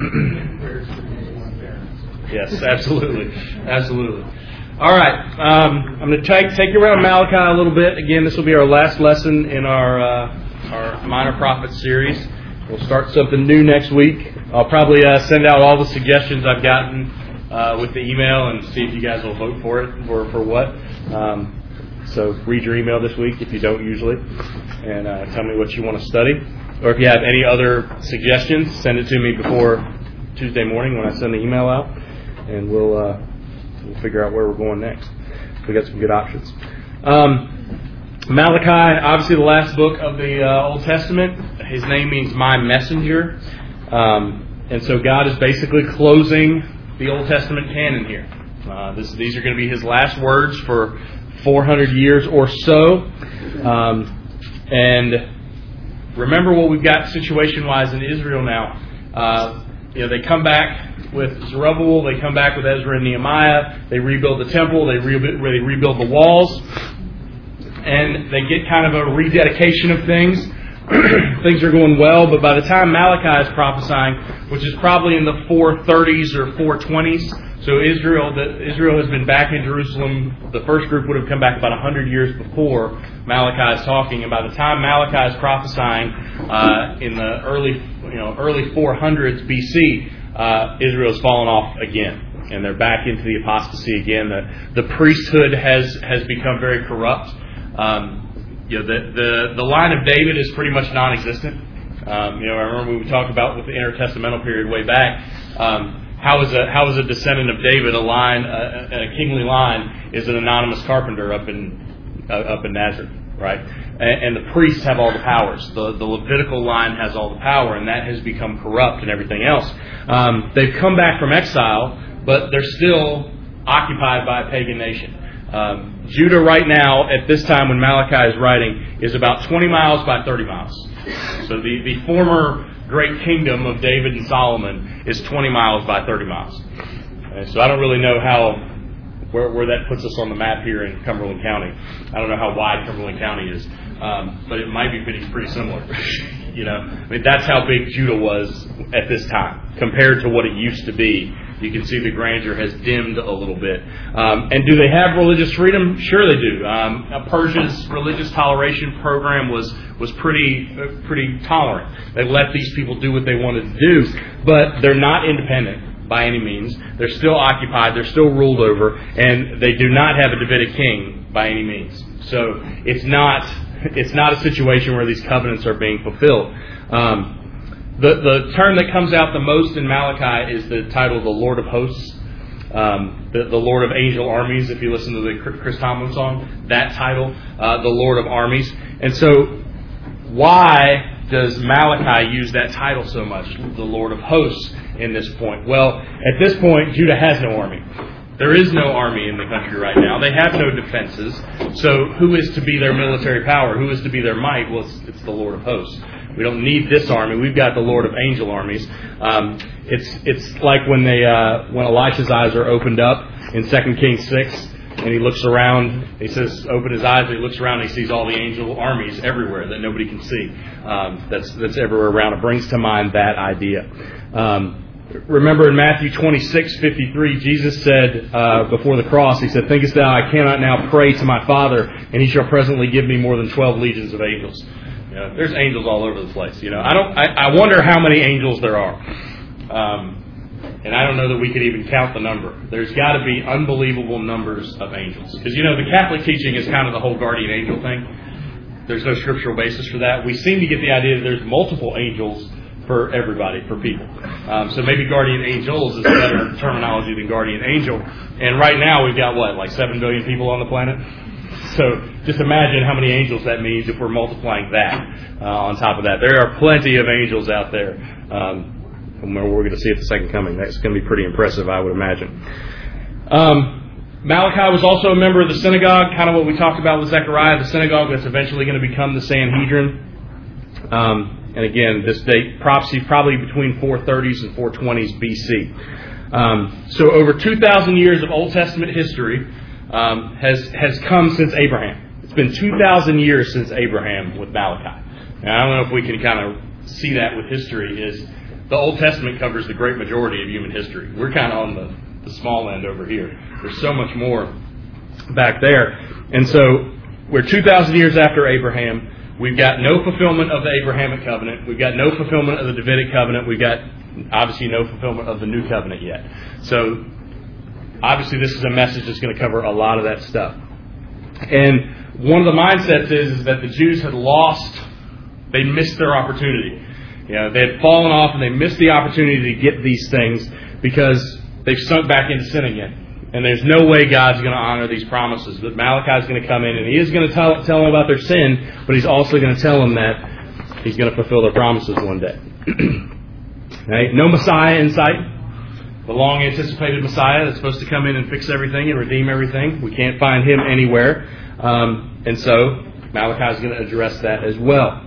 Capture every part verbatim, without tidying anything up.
Yes, absolutely. Absolutely. All right. Um, I'm going to take, take you around Malachi a little bit. Again, this will be our last lesson in our uh, our Minor Prophets series. We'll start something new next week. I'll probably uh, send out all the suggestions I've gotten uh, with the email and see if you guys will vote for it, for, for what. Um, so read your email this week if you don't usually, and uh, tell me what you want to study. Or if you have any other suggestions, send it to me before Tuesday morning when I send the email out, and we'll uh, we'll figure out where we're going next. We got some good options. Um, Malachi, obviously the last book of the uh, Old Testament. His name means my messenger, um, and so God is basically closing the Old Testament canon here. Uh, this, these are going to be His last words for four hundred years or so, um, and remember what we've got situation-wise in Israel now. Uh, you know, they come back with Zerubbabel. They come back with Ezra and Nehemiah. They rebuild the temple. They rebuild, they rebuild the walls. And they get kind of a rededication of things. Things are going well. But by the time Malachi is prophesying, which is probably in the four thirties or four twenties, so Israel, the, Israel has been back in Jerusalem. The first group would have come back about one hundred years before Malachi is talking. And by the time Malachi is prophesying uh, in the early, you know, early four hundreds B C, uh, Israel's fallen off again, and they're back into the apostasy again. The the priesthood has has become very corrupt. Um, you know, the, the the line of David is pretty much non-existent. Um, you know, I remember we talked about with the intertestamental period way back. Um, How is a how is a descendant of David a line a, a kingly line is an anonymous carpenter up in uh, up in Nazareth, right? And, and the priests have all the powers. The the Levitical line has all the power, and that has become corrupt and everything else. Um, they've come back from exile, but they're still occupied by a pagan nation. Um, Judah right now, at this time when Malachi is writing, is about twenty miles by thirty miles. So the, the former great kingdom of David and Solomon is twenty miles by thirty miles. And so I don't really know how where, where that puts us on the map here in Cumberland County. I don't know how wide Cumberland County is, um, but it might be pretty, pretty similar. You know, I mean, that's how big Judah was at this time compared to what it used to be. You can see the grandeur has dimmed a little bit. Um, and do they have religious freedom? Sure they do. Um, Persia's religious toleration program was was pretty uh, pretty tolerant. They let these people do what they wanted to do, but they're not independent by any means. They're still occupied. They're still ruled over, and they do not have a Davidic king by any means. So it's not it's not a situation where these covenants are being fulfilled. Um, The the term that comes out the most in Malachi is the title, the Lord of Hosts, um, the, the Lord of Angel Armies. If you listen to the Chris Tomlin song, that title, uh, the Lord of Armies. And so why does Malachi use that title so much, the Lord of Hosts, in this point? Well, at this point, Judah has no army. There is no army in the country right now. They have no defenses. So who is to be their military power? Who is to be their might? Well, it's, it's the Lord of Hosts. We don't need this army. We've got the Lord of Angel Armies. Um, it's it's like when they uh, when Elisha's eyes are opened up in Second Kings six, and he looks around. He says, "Open his eyes." And he looks around. And he sees all the angel armies everywhere that nobody can see. Um, that's that's everywhere around. It brings to mind that idea. Um, remember in Matthew twenty-six fifty-three, Jesus said uh, before the cross, He said, "Thinkest thou I cannot now pray to my Father, and He shall presently give me more than twelve legions of angels." You know, there's angels all over the place. You know, I don't. I, I wonder how many angels there are, um, and I don't know that we could even count the number. There's got to be unbelievable numbers of angels, because you know the Catholic teaching is kind of the whole guardian angel thing. There's no scriptural basis for that. We seem to get the idea that there's multiple angels for everybody, for people. Um, so maybe guardian angels is a better terminology than guardian angel. And right now we've got what, like seven billion people on the planet. So just imagine how many angels that means if we're multiplying that uh, on top of that. There are plenty of angels out there. Um, and we're going to see at the second coming. That's going to be pretty impressive, I would imagine. Um, Malachi was also a member of the synagogue, kind of what we talked about with Zechariah, the synagogue that's eventually going to become the Sanhedrin. Um, and again, this date, prophecy probably between four thirties and four twenties B C. Um, so over two thousand years of Old Testament history Um, has has come since Abraham. It's been two thousand years since Abraham with Malachi. And I don't know if we can kind of see that with history. Is the Old Testament covers the great majority of human history. We're kind of on the, the small end over here. There's so much more back there. And so we're two thousand years after Abraham. We've got no fulfillment of the Abrahamic covenant. We've got no fulfillment of the Davidic covenant. We've got obviously no fulfillment of the new covenant yet. So obviously this is a message that's going to cover a lot of that stuff. And one of the mindsets is, is that the Jews had lost, they missed their opportunity. You know, they had fallen off and they missed the opportunity to get these things because they've sunk back into sin again. And there's no way God's going to honor these promises. But Malachi is going to come in and he is going to tell, tell them about their sin, but he's also going to tell them that he's going to fulfill their promises one day. Right? No Messiah in sight. The long anticipated Messiah that's supposed to come in and fix everything and redeem everything. We can't find him anywhere. Um, and so Malachi is going to address that as well.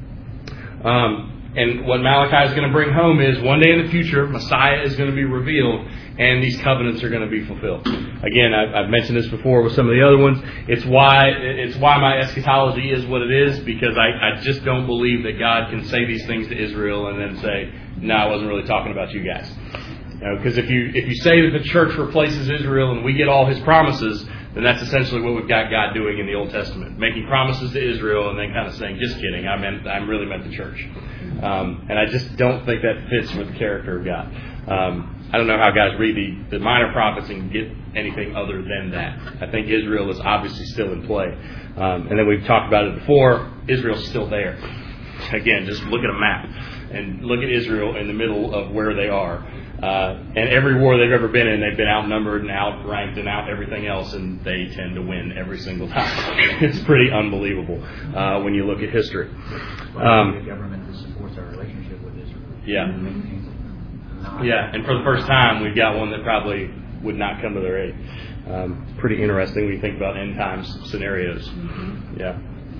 Um, and what Malachi is going to bring home is one day in the future, Messiah is going to be revealed and these covenants are going to be fulfilled. Again, I've, I've mentioned this before with some of the other ones. It's why it's why my eschatology is what it is, because I, I just don't believe that God can say these things to Israel and then say, no, I wasn't really talking about you guys. Because you know, if you if you say that the church replaces Israel and we get all his promises, then that's essentially what we've got God doing in the Old Testament, making promises to Israel and then kind of saying, just kidding, I meant I really meant the church. Um, and I just don't think that fits with the character of God. Um, I don't know how guys read the, the minor prophets and get anything other than that. I think Israel is obviously still in play. Um, and then we've talked about it before, Israel's still there. Again, just look at a map and look at Israel in the middle of where they are. Uh, and every war they've ever been in, they've been outnumbered and outranked and out everything else, and they tend to win every single time. It's pretty unbelievable uh, when you look at history. Um, the government that supports our relationship with Israel. Yeah. Yeah, and for the first time, we've got one that probably would not come to their aid. Um, pretty interesting when you think about end times scenarios. Mm-hmm. Yeah.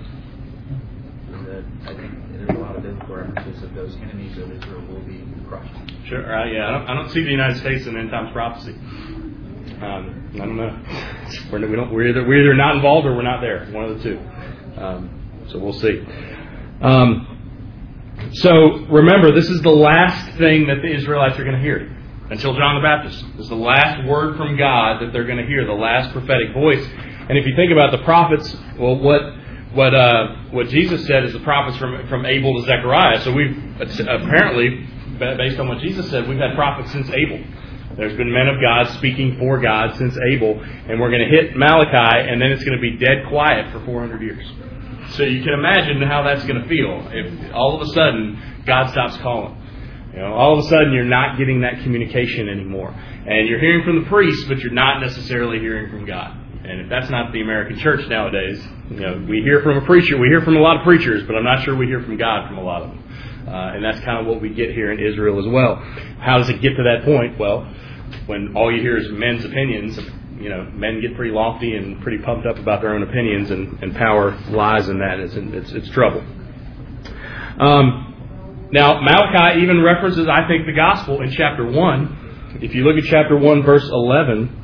I think there's a lot of biblical references of those enemies of Israel will be crushed. Sure. Uh, yeah, I don't, I don't see the United States in end times prophecy. Um, I don't know. We're, we don't, we're, either, we're either not involved or we're not there. One of the two. Um, so we'll see. Um, so remember, this is the last thing that the Israelites are going to hear until John the Baptist. This is the last word from God that they're going to hear, the last prophetic voice. And if you think about the prophets, well, what what uh, what Jesus said is the prophets from from Abel to Zechariah. So we've apparently, based on what Jesus said, we've had prophets since Abel. There's been men of God speaking for God since Abel, and we're going to hit Malachi, and then it's going to be dead quiet for four hundred years. So you can imagine how that's going to feel if all of a sudden God stops calling. You know, all of a sudden you're not getting that communication anymore, and you're hearing from the priest, but you're not necessarily hearing from God. And if that's not the American church nowadays, you know, we hear from a preacher, we hear from a lot of preachers, but I'm not sure we hear from God from a lot of them. Uh, and that's kind of what we get here in Israel as well. How does it get to that point? Well, when all you hear is men's opinions, you know, men get pretty lofty and pretty pumped up about their own opinions, and, and power lies in that. It's, it's, it's trouble. Um, now, Malachi even references, I think, the gospel in chapter one. If you look at chapter one, verse eleven,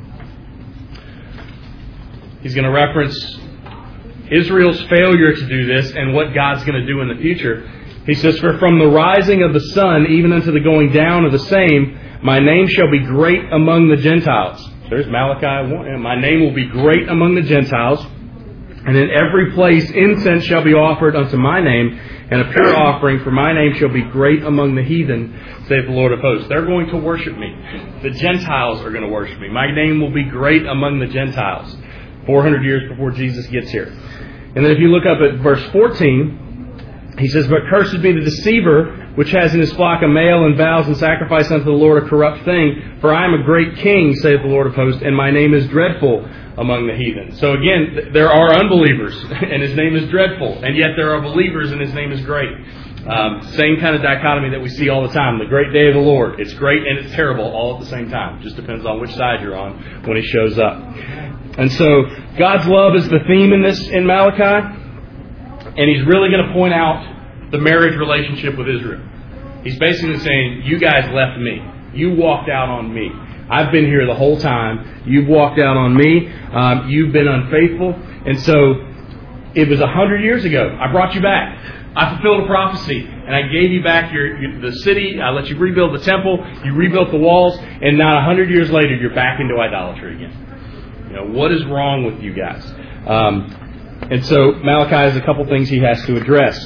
he's going to reference Israel's failure to do this and what God's going to do in the future. He says, "For from the rising of the sun even unto the going down of the same, my name shall be great among the Gentiles." There's Malachi one. "My name will be great among the Gentiles, and in every place incense shall be offered unto my name, and a pure offering for my name shall be great among the heathen, saith the Lord of hosts." They're going to worship me. The Gentiles are going to worship me. My name will be great among the Gentiles. four hundred years before Jesus gets here. And then if you look up at verse fourteen, he says, "But cursed be the deceiver, which has in his flock a male, and vows and sacrifice unto the Lord a corrupt thing. For I am a great king, saith the Lord of hosts, and my name is dreadful among the heathen." So again, there are unbelievers, and his name is dreadful. And yet there are believers, and his name is great. Um, same kind of dichotomy that we see all the time. The great day of the Lord. It's great and it's terrible all at the same time. Just depends on which side you're on when he shows up. And so God's love is the theme in this in Malachi. And he's really going to point out the marriage relationship with Israel. He's basically saying, you guys left me. You walked out on me. I've been here the whole time. You've walked out on me. Um, you've been unfaithful. And so it was a hundred years ago. I brought you back. I fulfilled a prophecy, and I gave you back your, your the city. I let you rebuild the temple. You rebuilt the walls, and now a hundred years later, you're back into idolatry again. You know, what is wrong with you guys? Um, and so Malachi has a couple things he has to address.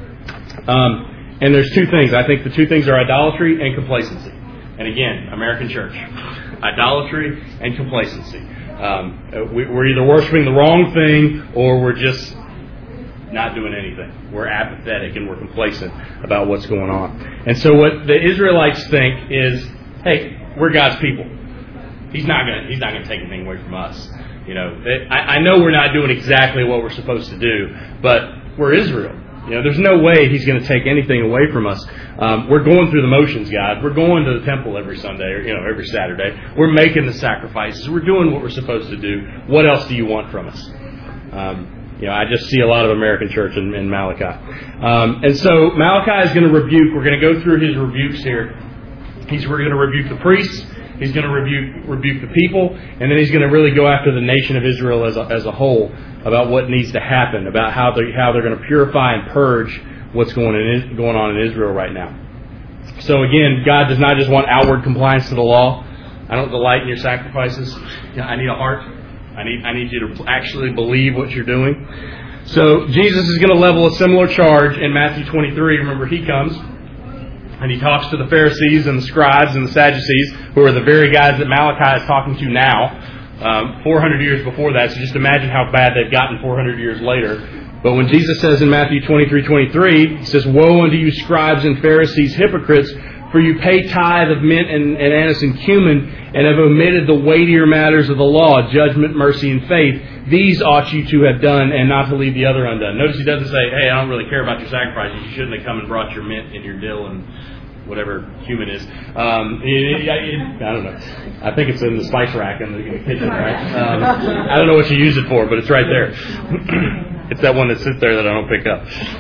Um, and there's two things. I think the two things are idolatry and complacency. And again, American church, idolatry and complacency. Um, we, we're either worshiping the wrong thing, or we're just not doing anything. We're apathetic and we're complacent about what's going on. And so what the Israelites think is, hey, we're God's people. He's not going to he's not going to take anything away from us. You know, it, I, I know we're not doing exactly what we're supposed to do, but we're Israel. You know, there's no way He's going to take anything away from us. Um, we're going through the motions, God. We're going to the temple every Sunday, or you know, every Saturday. We're making the sacrifices. We're doing what we're supposed to do. What else do you want from us? Um, You know, I just see a lot of American church in, in Malachi. Um, and so Malachi is going to rebuke, we're going to go through his rebukes here. He's We're going to rebuke the priests. He's going to rebuke, rebuke the people. And then he's going to really go after the nation of Israel as a, as a whole about what needs to happen, about how they're, how they're going to purify and purge what's going, in, going on in Israel right now. So again, God does not just want outward compliance to the law. I don't delight in your sacrifices. You know, I need a heart. I need I need you to actually believe what you're doing. So Jesus is going to level a similar charge in Matthew twenty-three. Remember, He comes and He talks to the Pharisees and the scribes and the Sadducees, who are the very guys that Malachi is talking to now, um, four hundred years before that. So just imagine how bad they've gotten four hundred years later. But when Jesus says in Matthew twenty-three twenty-three, He says, "Woe unto you, scribes and Pharisees, hypocrites! For you pay tithe of mint and, and anise and cumin, and have omitted the weightier matters of the law, judgment, mercy, and faith. These ought you to have done, and not to leave the other undone." Notice He doesn't say, hey, I don't really care about your sacrifices. You shouldn't have come and brought your mint and your dill and whatever cumin is. Um, it, it, it, I don't know. I think it's in the spice rack in the, in the kitchen, right? Um, I don't know what you use it for, but it's right there. It's that one that sits there that I don't pick up.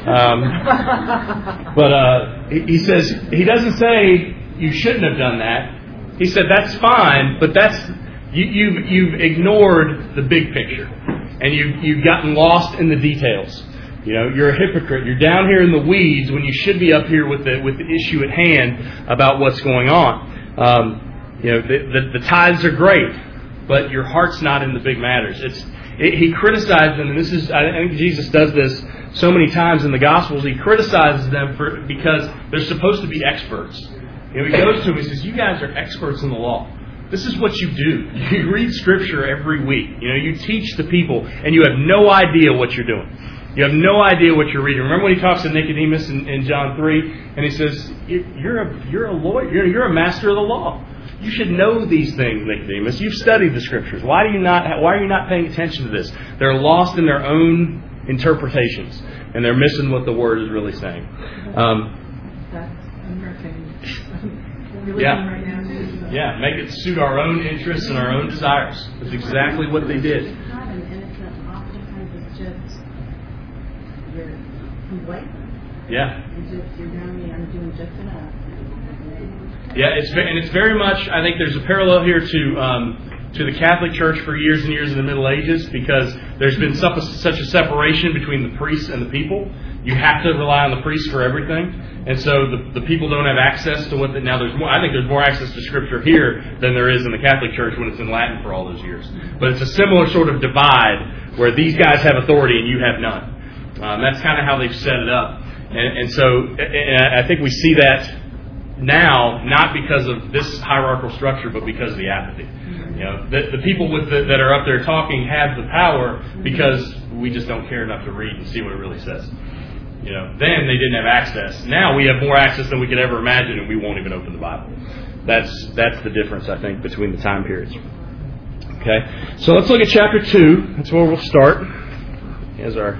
Um, but uh, he, he says, he doesn't say you shouldn't have done that. He said that's fine, but that's you, you've you've ignored the big picture, and you've you've gotten lost in the details. You know, you're a hypocrite. You're down here in the weeds when you should be up here with the with the issue at hand about what's going on. Um, you know, the, the the tithes are great, but your heart's not in the big matters. It's it, he criticized them, and this is I think Jesus does this so many times in the Gospels. He criticizes them for because they're supposed to be experts. You know, he goes to them, he says, "You guys are experts in the law. This is what you do. You read Scripture every week. You know, you teach the people, and you have no idea what you're doing. You have no idea what you're reading." Remember when he talks to Nicodemus in, in John three, and he says, "You're a you're a lawyer. You're, you're a master of the law. You should know these things, Nicodemus. You've studied the Scriptures. Why do you not? Why are you not paying attention to this?" They're lost in their own interpretations, and they're missing what the Word is really saying. Um, That's American. Yeah. Right now. Yeah, make it suit our own interests and our own desires. That's exactly what they did. It's not an innocent. Oftentimes it's just you're complacent. Yeah. You just you're telling me I'm doing just enough. Yeah, it's and it's very much. I think there's a parallel here to um, to the Catholic Church for years and years in the Middle Ages, because there's been such a, such a separation between the priests and the people. You have to rely on the priests for everything, and so the, the people don't have access to what. The, now there's more. I think there's more access to Scripture here than there is in the Catholic Church when it's in Latin for all those years. But it's a similar sort of divide where these guys have authority and you have none. Um, that's kind of how they've set it up, and, and so and I think we see that now, not because of this hierarchical structure, but because of the apathy. You know, the, the people with the, that are up there talking have the power because we just don't care enough to read and see what it really says. You know, then they didn't have access. Now we have more access than we could ever imagine, and we won't even open the Bible. That's that's the difference, I think, between the time periods. Okay, so let's look at chapter two. That's where we'll start as our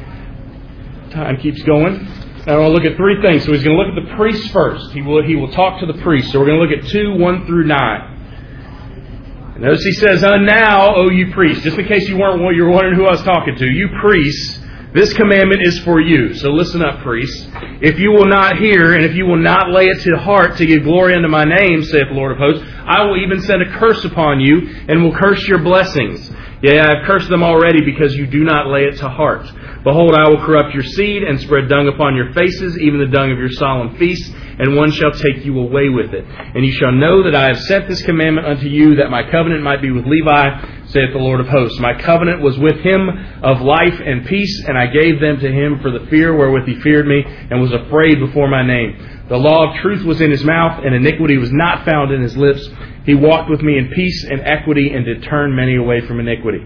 time keeps going. Now I want to look at three things. So he's going to look at the priests first. He will he will talk to the priests. So we're going to look at two, one through nine. And notice he says, "And now, O you priests," just in case you weren't you were wondering who I was talking to, "you priests, This commandment is for you. So listen up, priests. If you will not hear, and if you will not lay it to heart to give glory unto my name, saith the Lord of hosts, I will even send a curse upon you, and will curse your blessings. Yea, I have cursed them already, because you do not lay it to heart. Behold, I will corrupt your seed, and spread dung upon your faces, even the dung of your solemn feasts, and one shall take you away with it. And you shall know that I have sent this commandment unto you, that my covenant might be with Levi, saith the Lord of hosts. My covenant was with him of life and peace, and I gave them to him for the fear wherewith he feared me, and was afraid before my name. The law of truth was in his mouth, and iniquity was not found in his lips. He walked with me in peace and equity, and did turn many away from iniquity.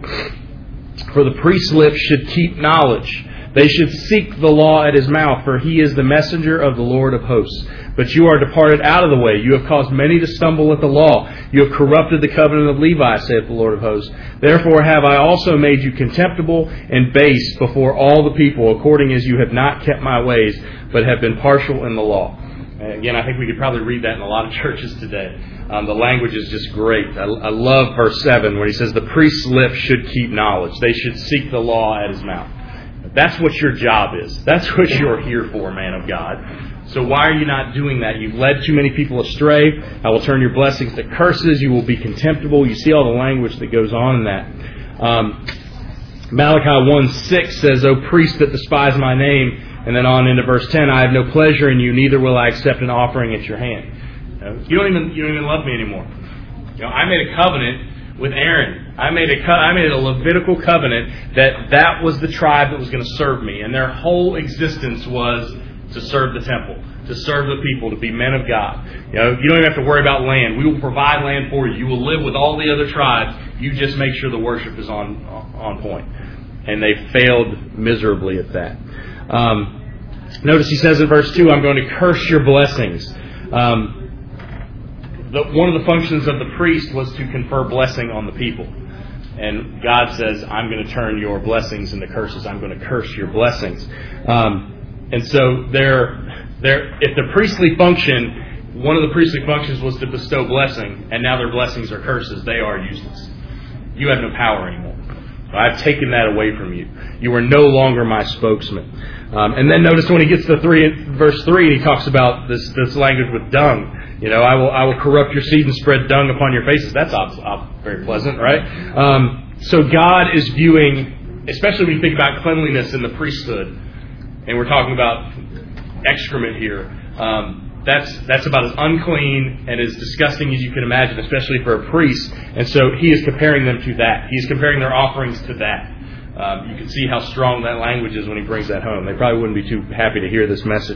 For the priest's lips should keep knowledge. They should seek the law at his mouth, for he is the messenger of the Lord of hosts. But you are departed out of the way. You have caused many to stumble at the law. You have corrupted the covenant of Levi, saith the Lord of hosts. Therefore have I also made you contemptible and base before all the people, according as you have not kept my ways, but have been partial in the law. Again, I think we could probably read that in a lot of churches today. Um, the language is just great. I, I love verse seven where he says, the priest's lips should keep knowledge. They should seek the law at his mouth. That's what your job is. That's what you're here for, man of God. So why are you not doing that? You've led too many people astray. I will turn your blessings to curses. You will be contemptible. You see all the language that goes on in that. Um, Malachi one six says, O priests that despise my name. And then on into verse ten, I have no pleasure in you, neither will I accept an offering at your hand. You know, you don't even you don't even love me anymore. You know, I made a covenant with Aaron. I made a co- I made a Levitical covenant that that was the tribe that was going to serve me, and their whole existence was to serve the temple, to serve the people, to be men of God. You know, you don't even have to worry about land. We will provide land for you. You will live with all the other tribes. You just make sure the worship is on on point. And they failed miserably at that. Um, notice he says in verse two, I'm going to curse your blessings. Um, the, one of the functions of the priest was to confer blessing on the people. And God says, I'm going to turn your blessings into curses. I'm going to curse your blessings. Um, and so they're, they're, if the priestly function, one of the priestly functions was to bestow blessing, and now their blessings are curses, they are useless. You have no power anymore. I've taken that away from you. You are no longer my spokesman. Um, and then notice when he gets to three, verse three, he talks about this, this language with dung. You know, I will I will corrupt your seed and spread dung upon your faces. That's op- op- very pleasant, right? Um, so God is viewing, especially when you think about cleanliness in the priesthood, and we're talking about excrement here. Um, That's that's about as unclean and as disgusting as you can imagine, especially for a priest. And so he is comparing them to that. He's comparing their offerings to that. Um, you can see how strong that language is when he brings that home. They probably wouldn't be too happy to hear this message.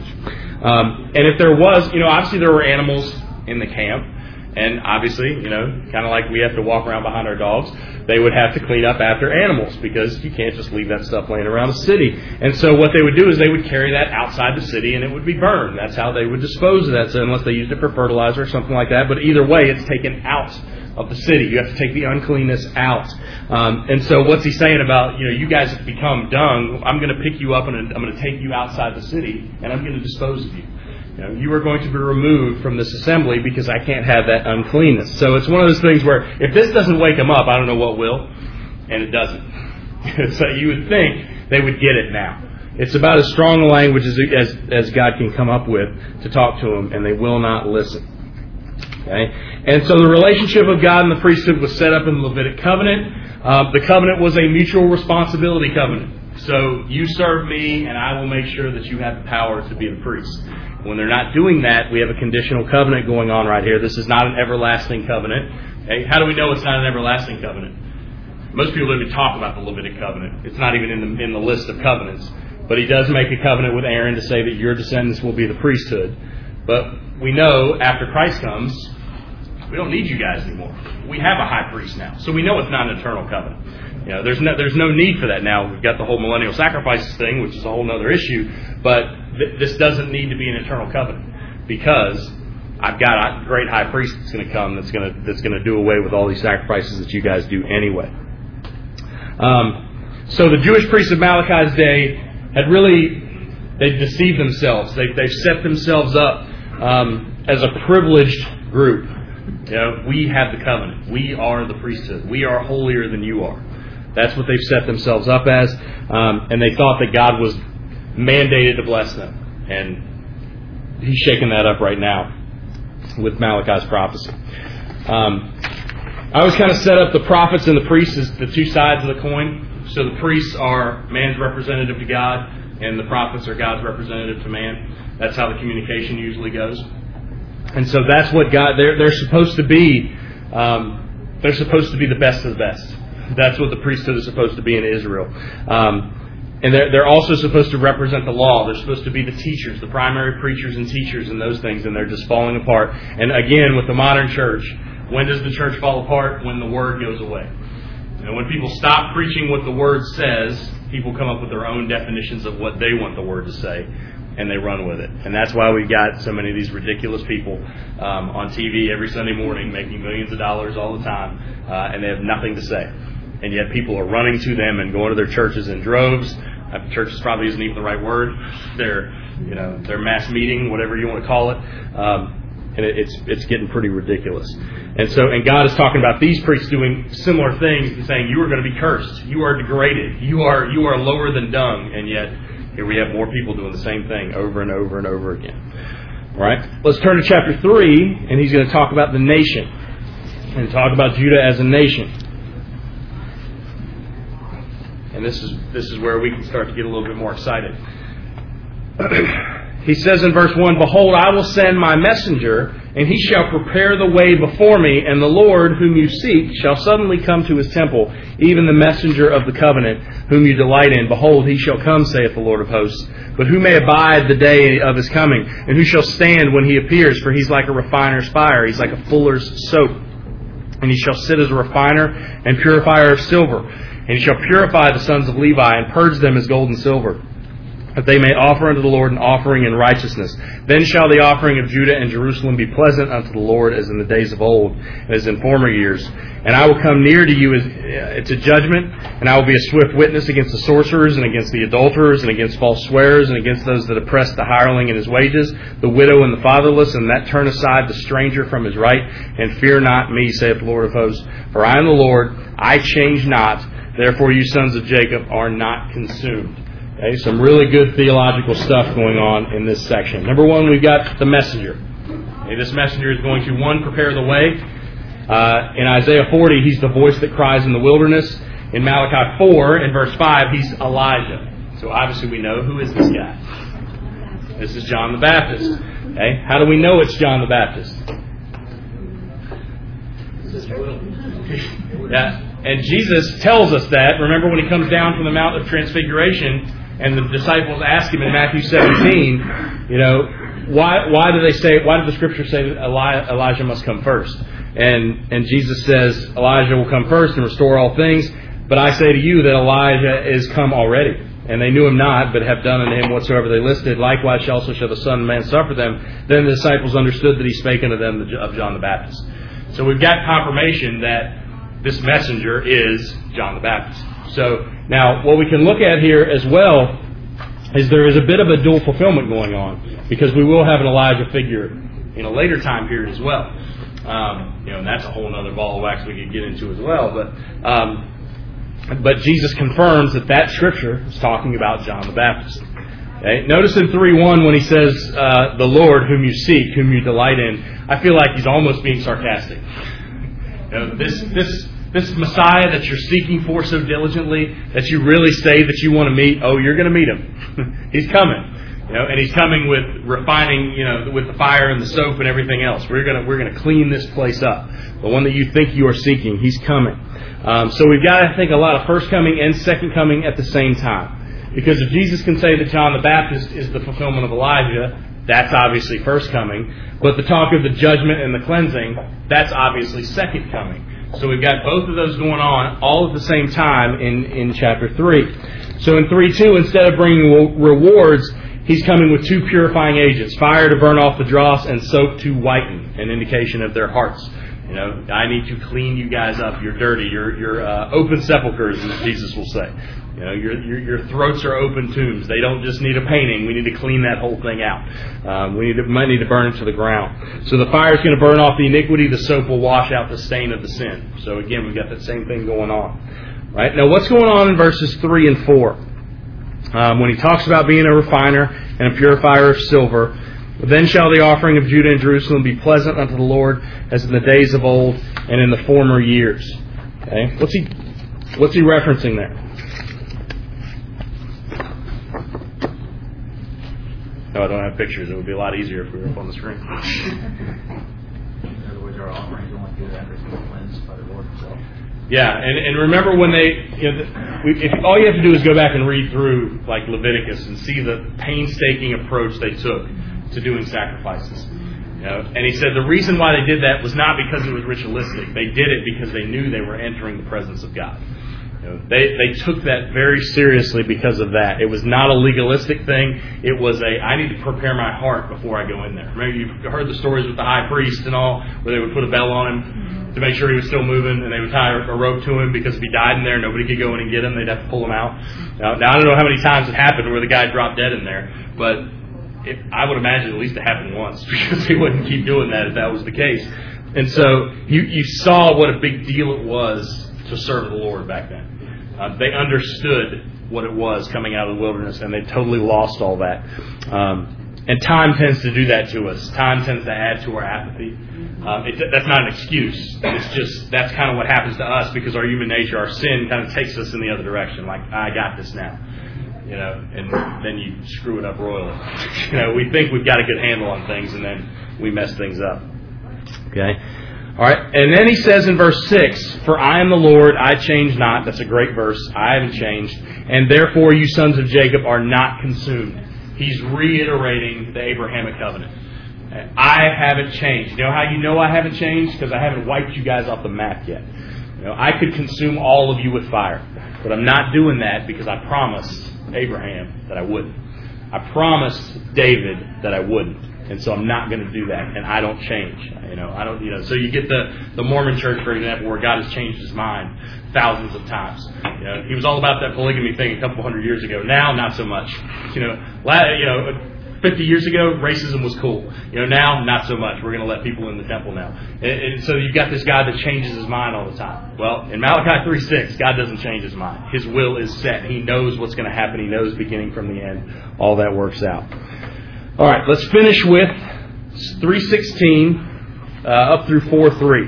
Um, and if there was, you know, obviously there were animals in the camp. And obviously, you know, kind of like we have to walk around behind our dogs, they would have to clean up after animals because you can't just leave that stuff laying around the city. And so what they would do is they would carry that outside the city and it would be burned. That's how they would dispose of that, so unless they used it for fertilizer or something like that. But either way, it's taken out of the city. You have to take the uncleanness out. Um, and so what's he saying about, you know, you guys have become dung. I'm going to pick you up and I'm going to take you outside the city and I'm going to dispose of you. You know, you are going to be removed from this assembly because I can't have that uncleanness. So it's one of those things where if this doesn't wake them up, I don't know what will, and it doesn't. So you would think they would get it now. It's about as strong a language as, as, as God can come up with to talk to them, and they will not listen. Okay? And so the relationship of God and the priesthood was set up in the Levitic covenant. Uh, the covenant was a mutual responsibility covenant. So you serve me, and I will make sure that you have the power to be the priest. When they're not doing that, we have a conditional covenant going on right here. This is not an everlasting covenant. Okay? How do we know it's not an everlasting covenant? Most people don't even talk about the Levitic covenant. It's not even in the in the list of covenants. But he does make a covenant with Aaron to say that your descendants will be the priesthood. But we know after Christ comes, we don't need you guys anymore. We have a high priest now. So we know it's not an eternal covenant. You know, there's no there's no need for that now. We've got the whole millennial sacrifices thing, which is a whole other issue. But th- this doesn't need to be an eternal covenant because I've got a great high priest that's going to come that's going to that's going to do away with all these sacrifices that you guys do anyway. Um, so the Jewish priests of Malachi's day had really they deceived themselves. They they've set themselves up um, as a privileged group. You know, we have the covenant. We are the priesthood. We are holier than you are. That's what they've set themselves up as. Um, and they thought that God was mandated to bless them. And he's shaking that up right now with Malachi's prophecy. Um, I always kind of set up the prophets and the priests as the two sides of the coin. So the priests are man's representative to God, and the prophets are God's representative to man. That's how the communication usually goes. And so that's what God, they're, they're supposed to be, um, they're supposed to be the best of the best. That's what the priesthood is supposed to be in Israel. Um, and they're, they're also supposed to represent the law. They're supposed to be the teachers, the primary preachers and teachers and those things, and they're just falling apart. And again, with the modern church, when does the church fall apart? When the Word goes away. And when people stop preaching what the Word says, people come up with their own definitions of what they want the Word to say, and they run with it. And that's why we've got so many of these ridiculous people um, on T V every Sunday morning making millions of dollars all the time, uh, and they have nothing to say. And yet people are running to them and going to their churches in droves. Uh, churches probably isn't even the right word. They're, you know, their mass meeting, whatever you want to call it. Um, and it, it's it's getting pretty ridiculous. And so, and God is talking about these priests doing similar things and saying, you are going to be cursed. You are degraded. You are you are lower than dung. And yet, here we have more people doing the same thing over and over and over again. All right? Let's turn to chapter three, and he's going to talk about the nation. And talk about Judah as a nation. And this is this is where we can start to get a little bit more excited. He says in verse one, Behold, I will send my messenger, and he shall prepare the way before me, and the Lord whom you seek shall suddenly come to his temple, even the messenger of the covenant whom you delight in. Behold, he shall come, saith the Lord of hosts. But who may abide the day of his coming? And who shall stand when he appears? For he's like a refiner's fire. He's like a fuller's soap. And he shall sit as a refiner and purifier of silver. And he shall purify the sons of Levi and purge them as gold and silver, that they may offer unto the Lord an offering in righteousness. Then shall the offering of Judah and Jerusalem be pleasant unto the Lord as in the days of old, and as in former years. And I will come near to you as, to judgment, and I will be a swift witness against the sorcerers, and against the adulterers, and against false swearers, and against those that oppress the hireling in his wages, the widow and the fatherless, and that turn aside the stranger from his right. And fear not me, saith the Lord of hosts, for I am the Lord, I change not. Therefore you sons of Jacob are not consumed. Okay, some really good theological stuff going on in this section. Number one, we've got the messenger. Okay, this messenger is going to, one, prepare the way. Uh, in Isaiah forty, he's the voice that cries in the wilderness. In Malachi four, in verse five, he's Elijah. So obviously we know, who is this guy? This is John the Baptist. Okay, how do we know it's John the Baptist? Yeah. And Jesus tells us that. Remember when he comes down from the Mount of Transfiguration and the disciples ask him in Matthew seventeen, you know, why why do they say, why did the scripture say that Eli- Elijah must come first? And and Jesus says, Elijah will come first and restore all things. But I say to you that Elijah is come already. And they knew him not, but have done unto him whatsoever they listed. Likewise shall also shall the Son of Man suffer them. Then the disciples understood that he spake unto them of John the Baptist. So we've got confirmation that this messenger is John the Baptist. So now what we can look at here as well is there is a bit of a dual fulfillment going on, because we will have an Elijah figure in a later time period as well. Um, you know, and that's a whole other ball of wax we could get into as well. But um, but Jesus confirms that that scripture is talking about John the Baptist. Okay? Notice in three one when he says, uh, the Lord whom you seek, whom you delight in, I feel like he's almost being sarcastic. You know, this this this Messiah that you're seeking for so diligently, that you really say that you want to meet, oh, you're going to meet him. He's coming. You know, and he's coming with refining, you know, with the fire and the soap and everything else. We're gonna we're gonna clean this place up. The one that you think you are seeking, he's coming. Um, so we've got, I think, a lot of first coming and second coming at the same time. Because if Jesus can say that John the Baptist is the fulfillment of Elijah, that's obviously first coming. But the talk of the judgment and the cleansing, that's obviously second coming. So we've got both of those going on all at the same time in, in chapter three. So in three two, instead of bringing rewards, he's coming with two purifying agents, fire to burn off the dross and soap to whiten, an indication of their hearts. You know, I need to clean you guys up. You're dirty. You're, you're uh, open sepulchres, as Jesus will say. You know, your, your your throats are open tombs. They don't just need a painting. We need to clean that whole thing out. Um, we need to, might need to burn it to the ground. So the fire is going to burn off the iniquity. The soap will wash out the stain of the sin. So again, we've got that same thing going on. Right? Now, what's going on in verses three and four? Um, when he talks about being a refiner and a purifier of silver, then shall the offering of Judah and Jerusalem be pleasant unto the Lord as in the days of old and in the former years. Okay? What's he what's he referencing there? No, I don't have pictures. It would be a lot easier if we were up on the screen. In other words, our offerings only good after being cleansed by the Lord Himself. Yeah, and, and remember when they, you know, we, if all you have to do is go back and read through like Leviticus and see the painstaking approach they took to doing sacrifices. You know, and he said the reason why they did that was not because it was ritualistic. They did it because they knew they were entering the presence of God. You know, they they took that very seriously because of that. It was not a legalistic thing. It was a, I need to prepare my heart before I go in there. Remember, you've heard the stories with the high priest and all, where they would put a bell on him to make sure he was still moving, and they would tie a rope to him because if he died in there, nobody could go in and get him. They'd have to pull him out. Now, now I don't know how many times it happened where the guy dropped dead in there, but it, I would imagine at least it happened once because he wouldn't keep doing that if that was the case. And so you, you saw what a big deal it was to serve the Lord back then. Uh, they understood what it was coming out of the wilderness, and they totally lost all that. Um, and time tends to do that to us. Time tends to add to our apathy. Um, it, that's not an excuse. It's just that's kind of what happens to us because our human nature, our sin, kind of takes us in the other direction. Like, I got this now, you know, and then you screw it up royally. You know, we think we've got a good handle on things, and then we mess things up. Okay. All right, and then he says in verse six, "For I am the Lord, I change not." That's a great verse. I haven't changed. "And therefore you sons of Jacob are not consumed." He's reiterating the Abrahamic covenant. I haven't changed. You know how you know I haven't changed? Because I haven't wiped you guys off the map yet. You know, I could consume all of you with fire. But I'm not doing that because I promised Abraham that I wouldn't. I promised David that I wouldn't. And so I'm not going to do that, and I don't change. You know, I don't. You know, so you get the, the Mormon Church, for example, where God has changed His mind thousands of times. You know, He was all about that polygamy thing a couple hundred years ago. Now, not so much. You know, you know, fifty years ago, racism was cool. You know, now not so much. We're going to let people in the temple now, and, and so you've got this God that changes His mind all the time. Well, in Malachi three six, God doesn't change His mind. His will is set. He knows what's going to happen. He knows beginning from the end. All that works out. All right, let's finish with three sixteen uh, up through four three.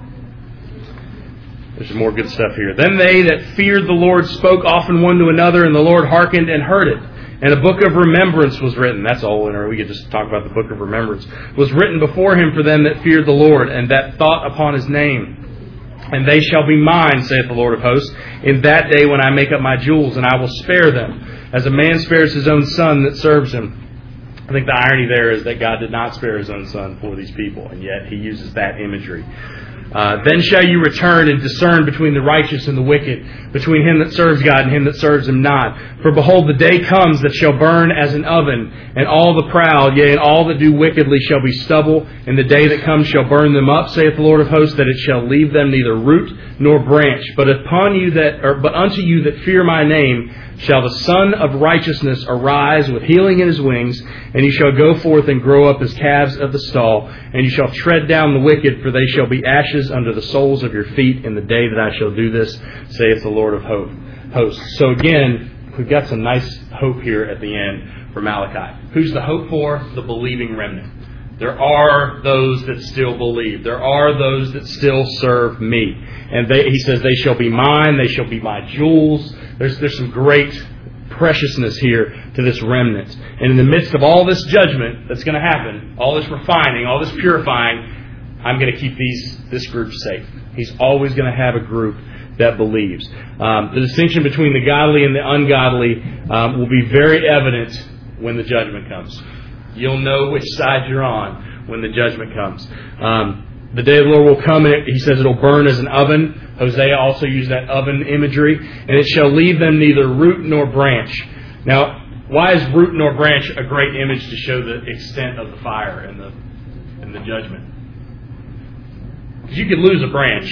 There's some more good stuff here. "Then they that feared the Lord spoke often one to another, and the Lord hearkened and heard it. And a book of remembrance was written." That's all in, or we could just talk about the book of remembrance. "Was written before him for them that feared the Lord, and that thought upon His name. And they shall be mine, saith the Lord of hosts, in that day when I make up my jewels, and I will spare them, as a man spares his own son that serves him." I think the irony there is that God did not spare His own Son for these people, and yet He uses that imagery. Uh, "then shall you return and discern between the righteous and the wicked, between him that serves God and him that serves Him not. For behold, the day comes that shall burn as an oven, and all the proud, yea, and all that do wickedly shall be stubble, and the day that comes shall burn them up, saith the Lord of hosts, that it shall leave them neither root nor branch. But upon you that, or but unto you that fear my name, shall the Son of Righteousness arise with healing in His wings, and you shall go forth and grow up as calves of the stall, and you shall tread down the wicked, for they shall be ashes under the soles of your feet in the day that I shall do this, saith the Lord of hosts." So again, we've got some nice hope here at the end for Malachi. Who's the hope for? The believing remnant. There are those that still believe. There are those that still serve me. And they, he says, "They shall be mine. They shall be my jewels." There's, there's some great preciousness here to this remnant. And in the midst of all this judgment that's going to happen, all this refining, all this purifying, I'm going to keep these this group safe. He's always going to have a group that believes. Um, the distinction between the godly and the ungodly um, will be very evident when the judgment comes. You'll know which side you're on when the judgment comes. Um, the day of the Lord will come, and it, he says it'll burn as an oven. Hosea also used that oven imagery. "And it shall leave them neither root nor branch." Now, why is root nor branch a great image to show the extent of the fire and the and the judgment? Because you could lose a branch,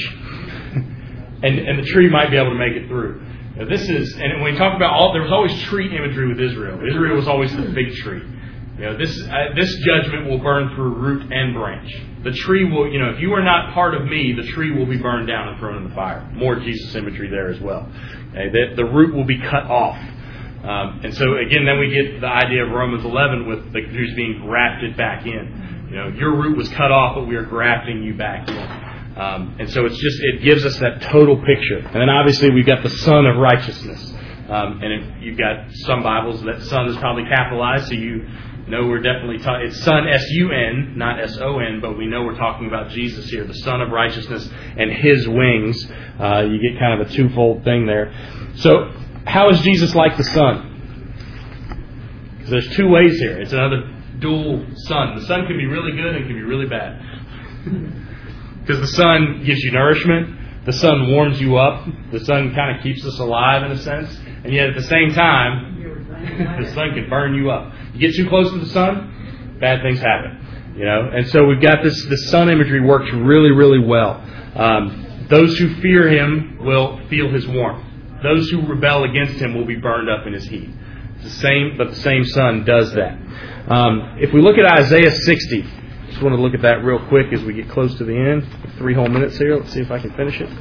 and and the tree might be able to make it through. Now, this is, and when we talk about all, there was always tree imagery with Israel. Israel was always the big tree. You know, this uh, this judgment will burn through root and branch. The tree will, you know, if you are not part of me, the tree will be burned down and thrown in the fire. More Jesus imagery there as well. Okay, the, the root will be cut off. Um, and so, again, then we get the idea of Romans eleven with the Jews being grafted back in. You know, your root was cut off, but we are grafting you back in. Um, and so it's just, it gives us that total picture. And then obviously we've got the Son of Righteousness. Um, and if you've got some Bibles that Son is probably capitalized, so you know we're definitely talking, it's Son, S U N, not S O N, but we know we're talking about Jesus here, the Son of Righteousness and His wings. Uh, you get kind of a twofold thing there. So, how is Jesus like the Son? Because there's two ways here. It's another dual Son. The Son can be really good and can be really bad. Because the Son gives you nourishment. The Son warms you up. The Son kind of keeps us alive in a sense. And yet at the same time, the Son can burn you up. You get too close to the Son, bad things happen. You know, and so we've got this. The Son imagery works really, really well. Um, those who fear Him will feel His warmth. Those who rebel against Him will be burned up in His heat. It's the same, but the same Son does that. Um, if we look at Isaiah sixty, just want to look at that real quick as we get close to the end. Three whole minutes here. Let's see if I can finish it.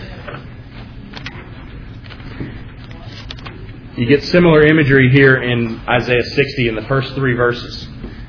You get similar imagery here in Isaiah sixty in the first three verses.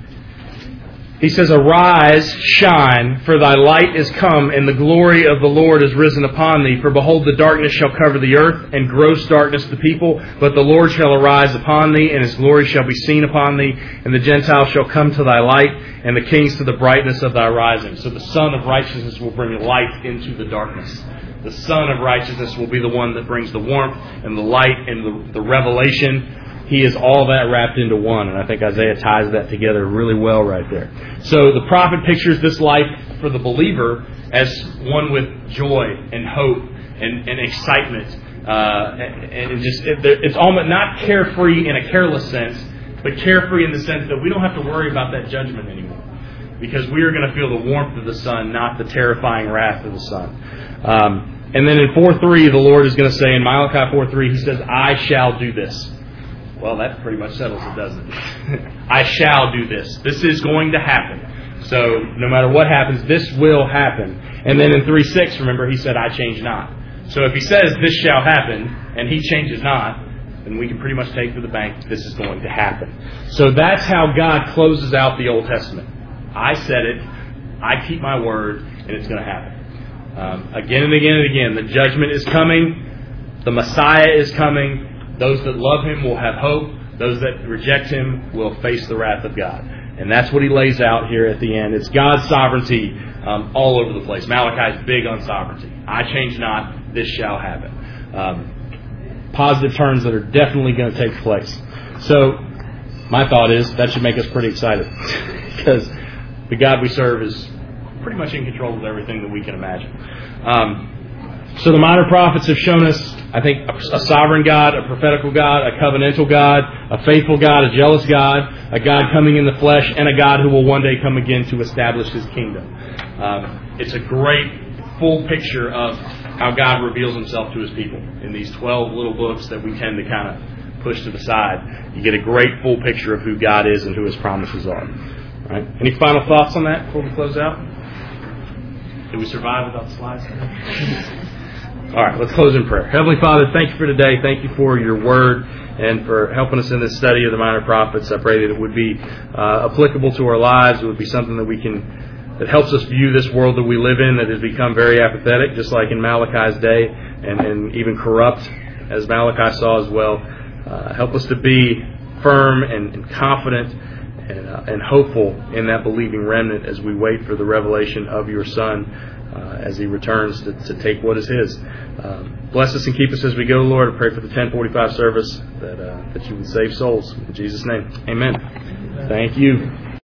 He says, "Arise, shine, for thy light is come, and the glory of the Lord is risen upon thee. For behold, the darkness shall cover the earth, and gross darkness the people. But the Lord shall arise upon thee, and His glory shall be seen upon thee. And the Gentiles shall come to thy light, and the kings to the brightness of thy rising." So the Son of Righteousness will bring light into the darkness. The Son of Righteousness will be the one that brings the warmth and the light and the, the revelation. He is all that wrapped into one. And I think Isaiah ties that together really well right there. So the prophet pictures this life for the believer as one with joy and hope and, and excitement. Uh, and, and just it, it's almost not carefree in a careless sense, but carefree in the sense that we don't have to worry about that judgment anymore. Because we are going to feel the warmth of the sun, not the terrifying wrath of the sun. Um, and then in four three, the Lord is going to say, in Malachi four three, He says, "I shall do this." Well, that pretty much settles it, doesn't it? I shall do this. This is going to happen. So no matter what happens, this will happen. And then in three six, remember, He said, "I change not." So if He says this shall happen, and He changes not, then we can pretty much take to the bank this is going to happen. So that's how God closes out the Old Testament. I said it, I keep my word, and it's going to happen. Um, again and again and again, the judgment is coming. The Messiah is coming. Those that love Him will have hope. Those that reject Him will face the wrath of God. And that's what He lays out here at the end. It's God's sovereignty um, all over the place. Malachi is big on sovereignty. I change not, this shall happen. Um, positive turns that are definitely going to take place. So my thought is that should make us pretty excited. Because the God we serve is pretty much in control of everything that we can imagine. Um, so the minor prophets have shown us, I think, a, a sovereign God, a prophetical God, a covenantal God, a faithful God, a jealous God, a God coming in the flesh, and a God who will one day come again to establish His kingdom. Um, it's a great full picture of how God reveals Himself to His people in these twelve little books that we tend to kind of push to the side. You get a great full picture of who God is and who His promises are. Right? Any final thoughts on that before we close out? Did we survive without the slides? All right, let's close in prayer. Heavenly Father, thank You for today. Thank You for Your word and for helping us in this study of the minor prophets. I pray that it would be uh, applicable to our lives. It would be something that we can, that helps us view this world that we live in that has become very apathetic, just like in Malachi's day, and, and even corrupt, as Malachi saw as well. Uh, help us to be firm and, and confident and, uh, and hopeful in that believing remnant as we wait for the revelation of Your Son uh, as He returns to, to take what is His. Um, bless us and keep us as we go, Lord. I pray for the ten forty-five service that uh, that You would save souls. In Jesus' name, amen. Thank You.